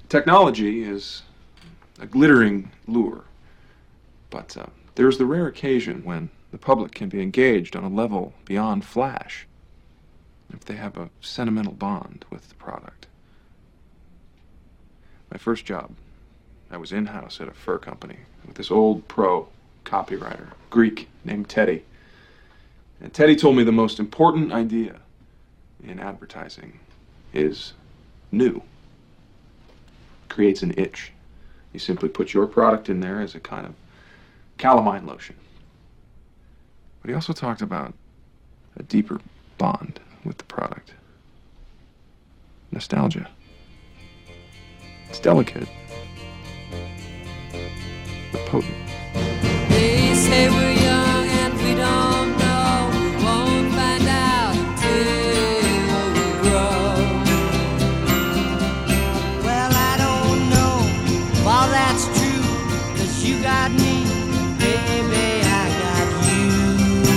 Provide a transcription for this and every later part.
Technology is a glittering lure, but there's the rare occasion when the public can be engaged on a level beyond flash if they have a sentimental bond with the product. My first job, I was in-house at a fur company with this old pro copywriter, Greek, named Teddy. And Teddy told me the most important idea in advertising is new. Creates an itch. You simply put your product in there as a kind of calamine lotion. But he also talked about a deeper bond with the product. Nostalgia. It's delicate, but potent. They say we're young and we don't know. We won't find out until we grow. Well, I don't know if all that's true, 'cause you got me, baby, I got you.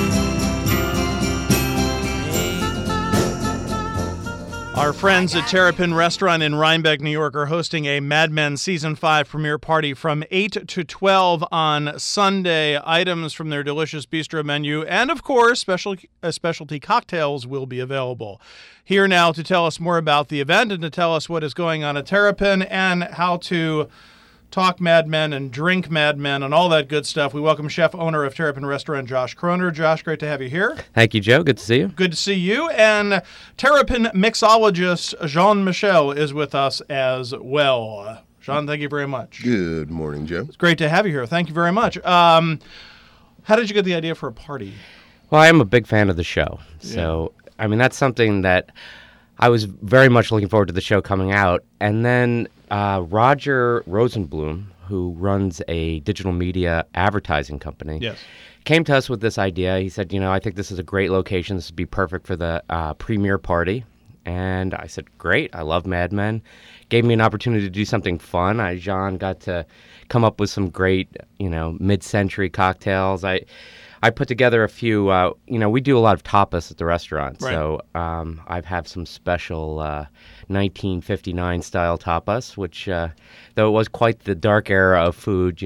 Our friends at Terrapin Restaurant in Rhinebeck, New York, are hosting a Mad Men Season 5 premiere party from 8 to 12 on Sunday. Items from their delicious bistro menu and, of course, specialty cocktails will be available. Here now to tell us more about the event and to tell us what is going on at Terrapin and how to talk Mad Men and drink Mad Men and all that good stuff. We welcome chef owner of Terrapin Restaurant, Josh Kroner. Josh, great to have you here. Thank you, Joe. Good to see you. Good to see you. And Terrapin mixologist Jean-Michel is with us as well. Jean, thank you very much. Good morning, Joe. It's great to have you here. Thank you very much. How did you get the idea for a party? Well, I am a big fan of the show. So, I mean, that's something that I was very much looking forward to the show coming out. And then Roger Rosenblum, who runs a digital media advertising company, came to us with this idea. He said, I think this is a great location. This would be perfect for the premiere party. And I said, great. I love Mad Men. Gave me an opportunity to do something fun. Jean got to come up with some great, mid-century cocktails. I put together a few, we do a lot of tapas at the restaurant. Right. So I have some special 1959 style tapas, which, though it was quite the dark era of food,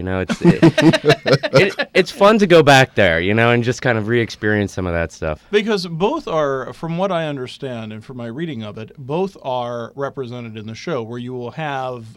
it's fun to go back there, and just kind of re-experience some of that stuff. Because both are, from what I understand and from my reading of it, both are represented in the show, where you will have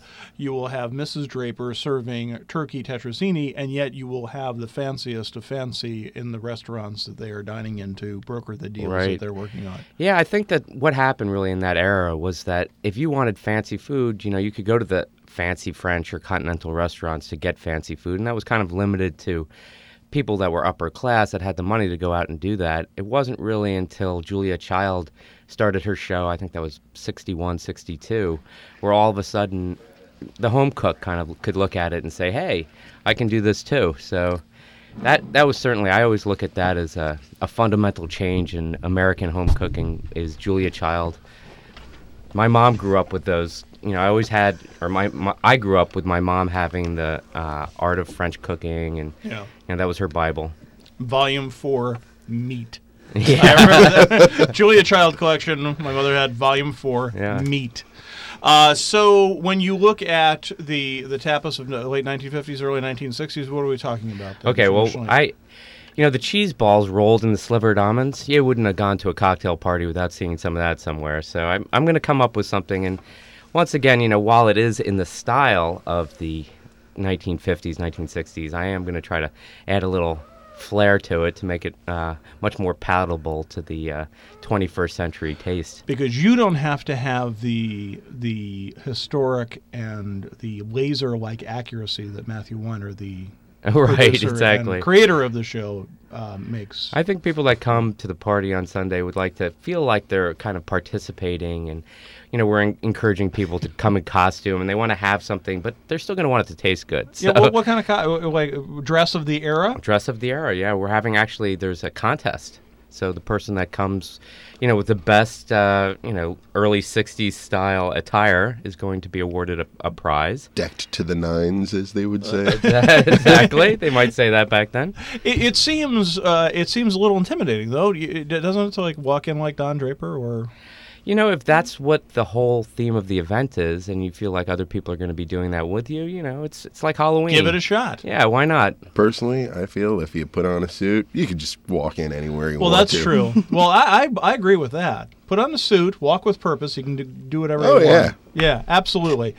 Mrs. Draper serving turkey tetrazzini, and yet you will have the fanciest of fancy in the restaurants that they are dining in to broker the deals that they're working on. Yeah, I think that what happened really in that era was that if you wanted fancy food, you could go to the fancy French or continental restaurants to get fancy food, and that was kind of limited to people that were upper class that had the money to go out and do that. It wasn't really until Julia Child started her show, I think that was 61, 62, where all of a sudden the home cook kind of could look at it and say, hey, I can do this too. So that was certainly, I always look at that as a fundamental change in American home cooking is Julia Child. My mom grew up with those. I always had, I grew up with my mom having the art of French cooking, and that was her Bible. Volume 4, Meat. Yeah. I remember that. Julia Child collection. My mother had Volume 4, Meat. So when you look at the tapas of the late 1950s, early 1960s, what are we talking about? Okay, well, the cheese balls rolled in the slivered almonds, you wouldn't have gone to a cocktail party without seeing some of that somewhere. So I'm going to come up with something. And once again, while it is in the style of the 1950s, 1960s, I am going to try to add a little flair to it to make it much more palatable to the 21st century taste. Because you don't have to have the historic and the laser-like accuracy that Matthew Weiner, the right, exactly, and creator of the show, makes. I think people that come to the party on Sunday would like to feel like they're kind of participating, and we're encouraging people to come in costume, and they want to have something, but they're still going to want it to taste good. So. Yeah, what kind of dress of the era? Dress of the era, yeah. We're having there's a contest. So the person that comes, with the best, early 60s style attire is going to be awarded a prize. Decked to the nines, as they would say. Exactly. They might say that back then. It seems a little intimidating, though. Doesn't it, to walk in like Don Draper or... if that's what the whole theme of the event is, and you feel like other people are going to be doing that with you, it's like Halloween. Give it a shot. Yeah, why not? Personally, I feel if you put on a suit, you could just walk in anywhere you Well, want that's to. true. Well, I agree with that. Put on the suit, walk with purpose. You can do whatever Oh, you yeah. want. Yeah, absolutely.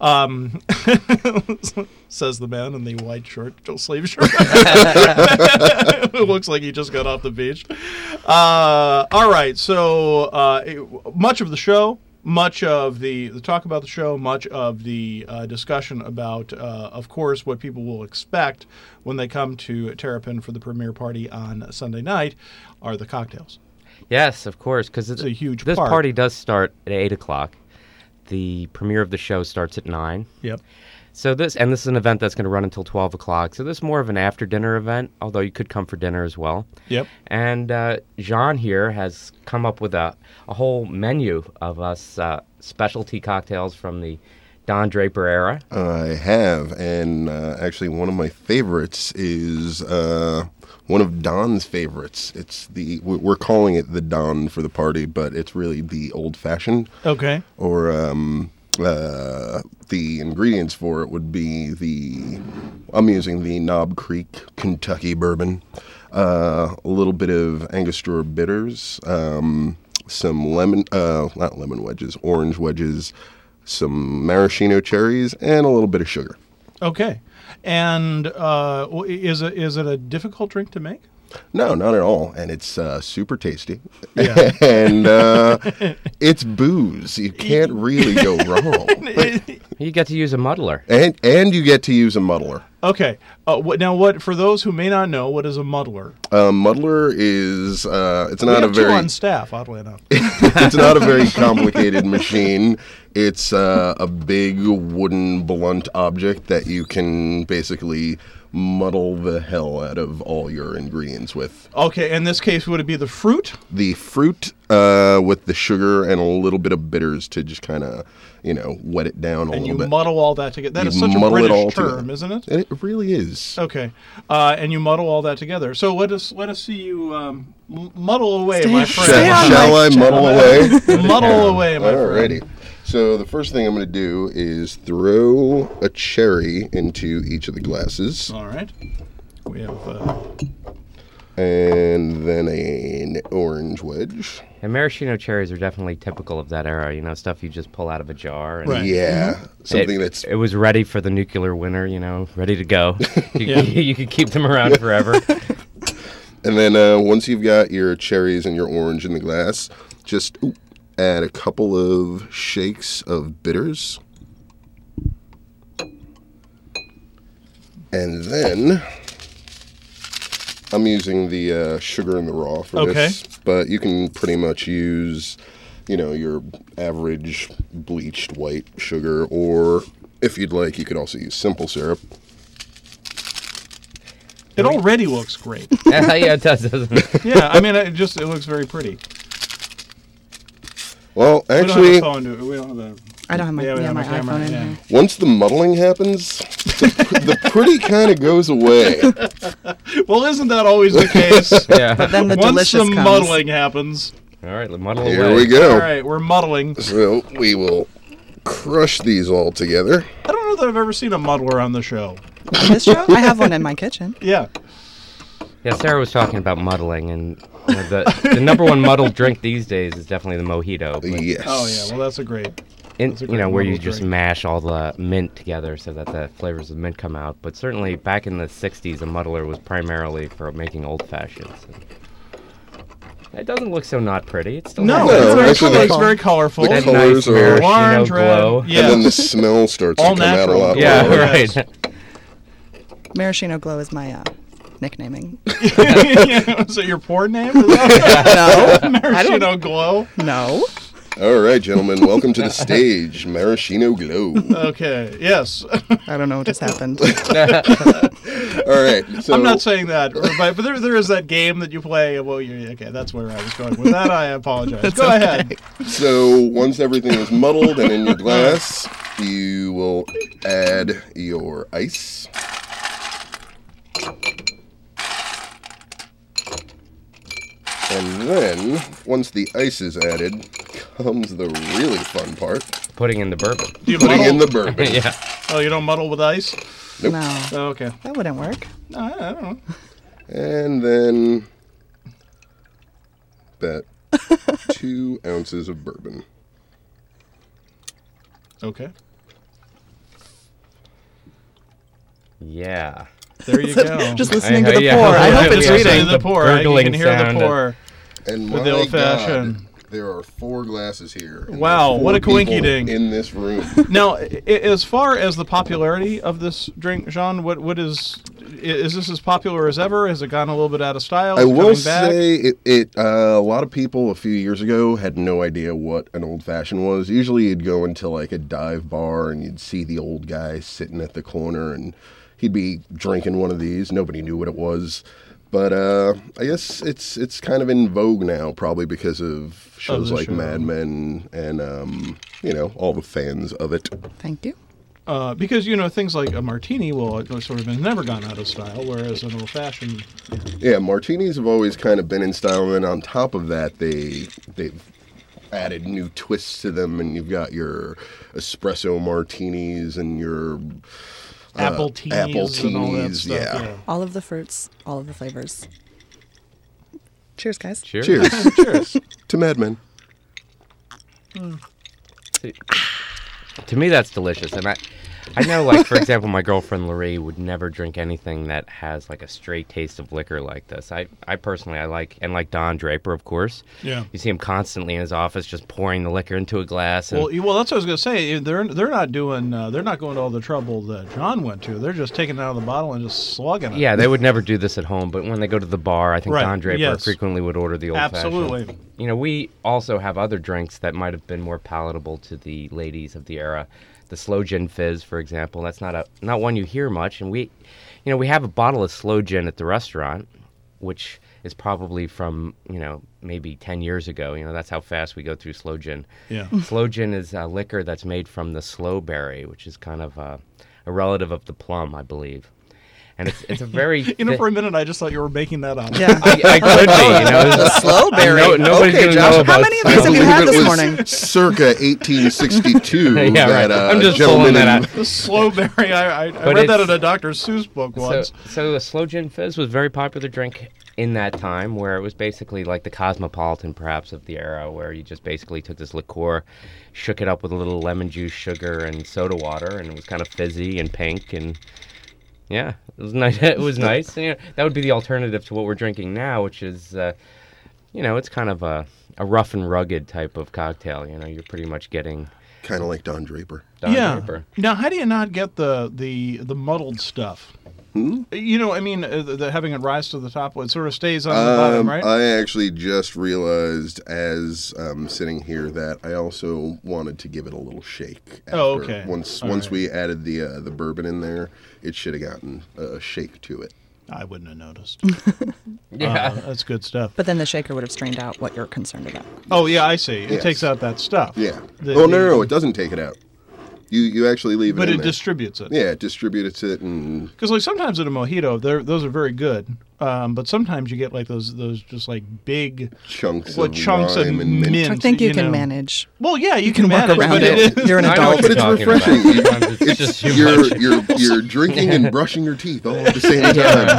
Says the man in the white shirt, sleeve shirt. It looks like he just got off the beach. All right, so much of the show, much of the talk about the show, much of the discussion about, of course, what people will expect when they come to Terrapin for the premiere party on Sunday night are the cocktails. Yes, of course, because It's a huge this part. party does start at 8 o'clock. The premiere of the show starts at 9. Yep. So this is an event that's going to run until 12 o'clock. So this is more of an after-dinner event, although you could come for dinner as well. Yep. And Jean here has come up with a whole menu of us specialty cocktails from the Don Draper era. I have, and actually one of my favorites is one of Don's favorites. It's we're calling it the Don for the party, but it's really the old-fashioned. Okay. Or the ingredients for it would be I'm using the Knob Creek Kentucky bourbon, a little bit of Angostura bitters, some not lemon wedges, orange wedges, some maraschino cherries, and a little bit of sugar. Okay. And is it a difficult drink to make? No, not at all, and it's super tasty. Yeah. And it's booze. You can't really go wrong. You get to use a muddler. And you get to use a muddler. Okay. What for those who may not know, what is a muddler? Muddler is it's We not a have two very on staff, oddly enough. it's not a very complicated machine. It's a big wooden blunt object that you can basically muddle the hell out of all your ingredients with. Okay, in this case, would it be the fruit? The fruit with the sugar and a little bit of bitters to just kind of, wet it down a And you little bit. muddle all that together. That You is such a muddle it all British term, together. isn't it? And it really is. Okay. And you muddle all that together. So let us see you muddle away, my friend. Shall I muddle away? Muddle away, my Alrighty. friend. So the first thing I'm going to do is throw a cherry into each of the glasses, All right. We have and then an orange wedge. And maraschino cherries are definitely typical of that era. Stuff you just pull out of a jar. And Right. Yeah, something that's It was ready for the nuclear winter, ready to go. Yeah. You could keep them around forever. And then once you've got your cherries and your orange in the glass, just add a couple of shakes of bitters. And then I'm using the sugar and the raw for this. But you can pretty much use, your average bleached white sugar, or if you'd like, you could also use simple syrup. it already looks great. Yeah, it does, doesn't it? Yeah, I mean, it looks very pretty. Well, We don't have actually, a phone, do we? We don't have a... I don't have my, Yeah, we have my a camera, iPhone in yeah. here. once the muddling happens, the pretty kind of goes away. Well, isn't that always the case? Yeah. Then the Once delicious some comes. muddling happens. All right, muddle Here away. we go. All right, we're muddling. So we will crush these all together. I don't know that I've ever seen a muddler on the show. On this show, I have one in my kitchen. Yeah. Yeah, Sarah was talking about muddling, and the number one muddled drink these days is definitely the mojito. But Yes. Oh, yeah. Well, that's a great... in, That's a great where you muddled just drink. mash all the mint together so that the flavors of mint come out. But certainly back in the 60s, a muddler was primarily for making old fashions. It doesn't look so not pretty. It's still No, No, it's very, actually, it's very colorful. the that colors nice are- maraschino Orange, red, glow. yeah. And then the smell starts All to come out a natural. lot Yeah, more. Yes. right. Maraschino Glow is my nicknaming. Is it your porn name? Is that Maraschino Glow? No. All right, gentlemen, welcome to the stage, Maraschino Glow. Okay, yes. I don't know what just happened. All right, so I'm not saying that, but there is that game that you play. Well, okay, that's where I was going with that. I apologize. Go ahead. So once everything is muddled and in your glass, you will add your ice. And then, once the ice is added, comes the really fun part. Putting in the bourbon. Do you Putting muddle? in the bourbon. Yeah. Oh, you don't muddle with ice? Nope. No, Oh, okay. that wouldn't work. I don't know. And then about 2 ounces of bourbon. Okay. Yeah. There you go. Just listening to the yeah, pour. I yeah, hope it's yeah. reading. The pour. You Gurgling can hear the sound. pour. And With my the old-fashioned. God, there are 4 glasses here. and Wow, there are what a 4 people coinky-ding. in this room. Now, as far as the popularity of this drink, Jean, what is this as popular as ever? Has it gone a little bit out of style? I Is it will coming back? say a lot of people a few years ago had no idea what an old fashioned was. Usually you'd go into like a dive bar and you'd see the old guy sitting at the corner and he'd be drinking one of these. Nobody knew what it was. But I guess it's kind of in vogue now, probably because of shows the like show. Mad Men and all the fans of it. Thank you. Because things like a martini will sort of have never gone out of style, whereas an old fashioned. Yeah, martinis have always kind of been in style, and then on top of that, they've added new twists to them, and you've got your espresso martinis and your Apple teas and all that stuff. yeah. All of the fruits, all of the flavors. Cheers, guys. Cheers. Cheers. Cheers. To Mad Men. To me, that's delicious, and I know, like, for example, my girlfriend Loree would never drink anything that has like a straight taste of liquor like this. I personally like Don Draper, of course. Yeah. You see him constantly in his office just pouring the liquor into a glass. And, Well, that's what I was going to say. They're not doing. They're not going to all the trouble that John went to. They're just taking it out of the bottle and just slugging it. yeah, they would never do this at home, but when they go to the bar, I think Right, Don Draper yes. frequently would order the old Absolutely. fashioned. We also have other drinks that might have been more palatable to the ladies of the era. The Sloe Gin Fizz, for example, that's not one you hear much, and we have a bottle of Sloe Gin at the restaurant, which is probably from maybe 10 years ago. That's how fast we go through Sloe Gin. Yeah. Sloe Gin is a liquor that's made from the sloe berry, which is kind of a relative of the plum, I believe. And it's a very For a minute, I just thought you were making that up. Yeah. I could be, The slow berry. nobody's Okay, gonna Josh, know about how many of these I have you believe had it this was morning? circa 1862 Yeah, right. that I'm just gentleman pulling that out. The slow berry. I But read that it's- in a Dr. Seuss book once. So the Sloe Gin Fizz was a very popular drink in that time, where it was basically like the Cosmopolitan, perhaps, of the era, where you just basically took this liqueur, shook it up with a little lemon juice, sugar, and soda water, and it was kind of fizzy and pink, and yeah, it was nice. It was nice. And, that would be the alternative to what we're drinking now, which is, it's kind of a rough and rugged type of cocktail. You're pretty much getting kind of like Don Draper. Don yeah. Draper. Now, how do you not get the muddled stuff? The having it rise to the top, it sort of stays on the bottom, right? I actually just realized as sitting here that I also wanted to give it a little shake. Oh, after. okay. Once All right. we added the bourbon in there, it should have gotten a shake to it. I wouldn't have noticed. Yeah. That's good stuff. But then the shaker would have strained out what you're concerned about. Oh, yeah, I see. It Yes. takes out that stuff. Yeah. The- No, it doesn't take it out. You actually leave it But in it there. distributes it. Yeah, it distributes it and Because like sometimes in a mojito, those are very good, but sometimes you get like those just like big chunks what of chunks of lime and mint. mint. I think you can know. manage. Well, yeah, you can can work manage, around but it. is. You're an I know adult. what But you're it's talking refreshing. about. Sometimes it's just too much. You're drinking and brushing your teeth all at the same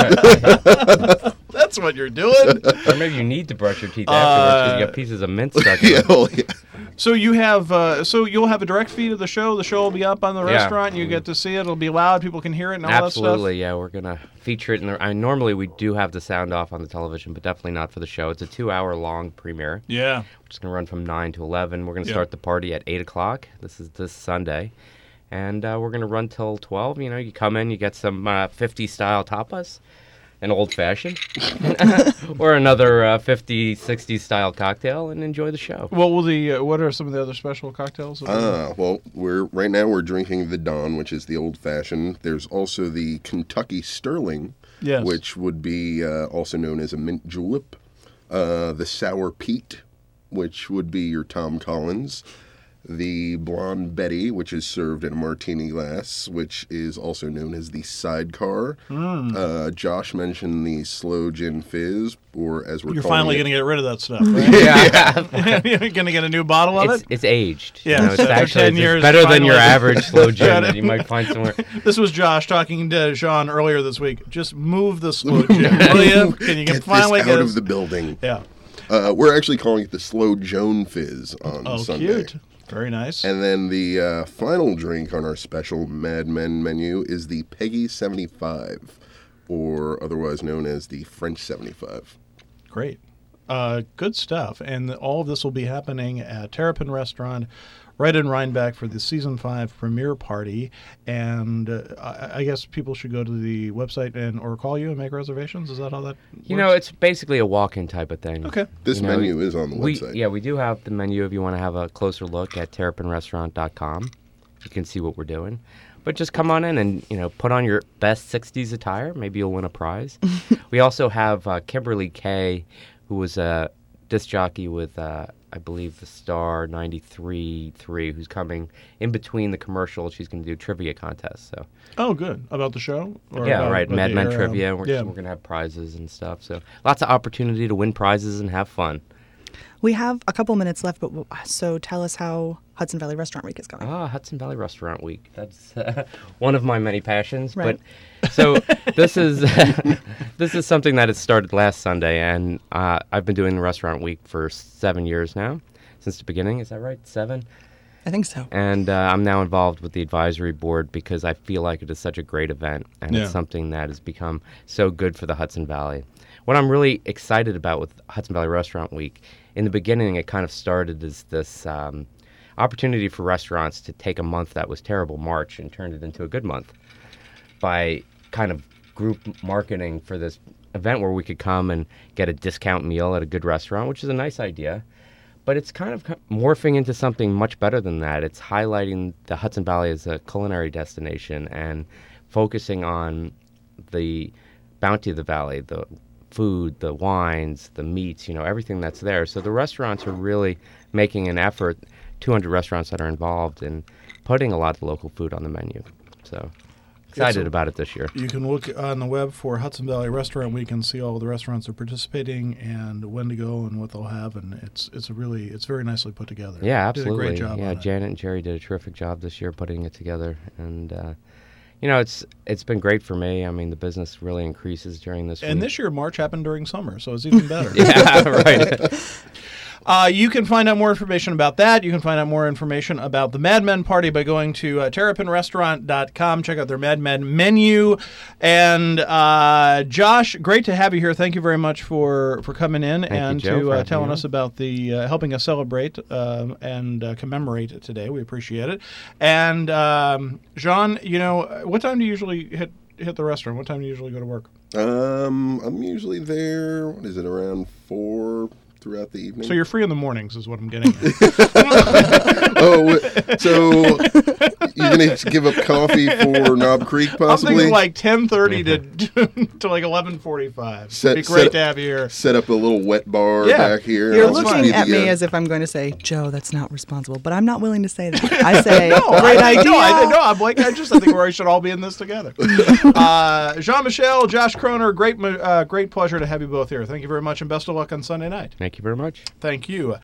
time. That's what you're doing. Or maybe you need to brush your teeth afterwards because you got pieces of mint stuck in Yeah, them. oh, yeah. So you have, so you'll have a direct feed of the show. The show will be up on the Yeah. restaurant. You get to see it. It'll be loud. People can hear it and all Absolutely, yeah. We're going to feature it. Normally we do have the sound off on the television, but definitely not for the show. It's a 2-hour-long premiere. that stuff. Yeah. Which is going to run from 9 to 11. We're going to Yeah. start the party at 8 o'clock. This is this Sunday. And we're going to run till 12. You come in, you get some 50-style tapas, an old-fashioned, or another 50s, 60s style cocktail, and enjoy the show. What will what are some of the other special cocktails? Well, right now we're drinking the Don, which is the old fashioned. There's also the Kentucky Sterling, Yes. which would be also known as a mint julep. The Sour Pete, which would be your Tom Collins. the Blonde Betty, which is served in a martini glass, which is also known as the Sidecar. Josh mentioned the Slow Gin Fizz, or as we're You're calling finally it. going to get rid of that stuff, right? You're going to get a new bottle of it? It's aged. Yeah, You know, it's after actually 10 years, better than your finally. average slow gin that you might find somewhere. This was Josh talking to Sean earlier this week. Just move the slow gin, will you? Can you Get finally this get out us- of the building. Yeah. We're actually calling it the Slow Joan Fizz on Oh, Sunday. cute. Very nice. And then the final drink on our special Mad Men menu is the Peggy 75, or otherwise known as the French 75. Great. Good stuff. And all of this will be happening at Terrapin Restaurant right in Rhinebeck for the Season 5 premiere party. And I guess people should go to the website or call you and make reservations. Is that how that You know, it's basically a walk-in type of thing. Okay. This You know, menu is on the website. We do have the menu if you want to have a closer look at terrapinrestaurant.com. You can see what we're doing. But just come on in and, put on your best 60s attire. Maybe you'll win a prize. We also have Kimberly Kay, who was a disc jockey with, I believe, the Star 93.3, who's coming in between the commercials. She's going to do trivia contests. So Oh, good. About the show? Or yeah, about- right. about Mad the Men air, trivia. We're yeah. going to have prizes and stuff. So lots of opportunity to win prizes and have fun. We have a couple minutes left, but so tell us how Hudson Valley Restaurant Week is going. Hudson Valley Restaurant Week. That's one of my many passions. Right. But so this is this is something that has started last Sunday, and I've been doing the Restaurant Week for 7 years now, since the beginning. Is that right? 7? I think so. And I'm now involved with the advisory board because I feel like it is such a great event, and Yeah. it's something that has become so good for the Hudson Valley. What I'm really excited about with Hudson Valley Restaurant Week, in the beginning it kind of started as this opportunity for restaurants to take a month that was terrible, March, and turn it into a good month by kind of group marketing for this event where we could come and get a discount meal at a good restaurant, which is a nice idea. But it's kind of morphing into something much better than that. It's highlighting the Hudson Valley as a culinary destination and focusing on the bounty of the valley, the food, the wines, the meats, everything that's there. So the restaurants are really making an effort, 200 restaurants that are involved in putting a lot of local food on the menu. So excited about it this year. You can look on the web for Hudson Valley Restaurant Week and see all the restaurants that are participating and when to go and what they'll have, and it's very nicely put together. Yeah, Did absolutely. a great job on it. Janet and Jerry did a terrific job this year putting it together, and it's been great for me. I mean, the business really increases during this And week. this year March happened during summer, so it's even better. Yeah, right. You can find out more information about that. You can find out more information about the Mad Men Party by going to terrapinrestaurant.com. Check out their Mad Men menu. And Josh, great to have you here. Thank you very much for coming in and you, Joe, for to having telling me us on. about the helping us celebrate and commemorate it today. We appreciate it. And Jean, what time do you usually hit the restaurant? What time do you usually go to work? I'm usually there, what is it, around 4 throughout the evening? So you're free in the mornings is what I'm getting at. So you're going to give up coffee for Knob Creek, I'm possibly? thinking like 10:30 to like 11:45. Set- It'd be great set- to have you here. Set up a little wet bar Yeah. back here. You're I'll just looking be at the, me as if I'm going to say, Joe, that's not responsible. But I'm not willing to say that. I say, No, great idea. No, I'm like, I think we should all be in this together. Jean-Michel, Josh Kroner, great pleasure to have you both here. Thank you very much, and best of luck on Sunday night. Thank you very much. Thank you.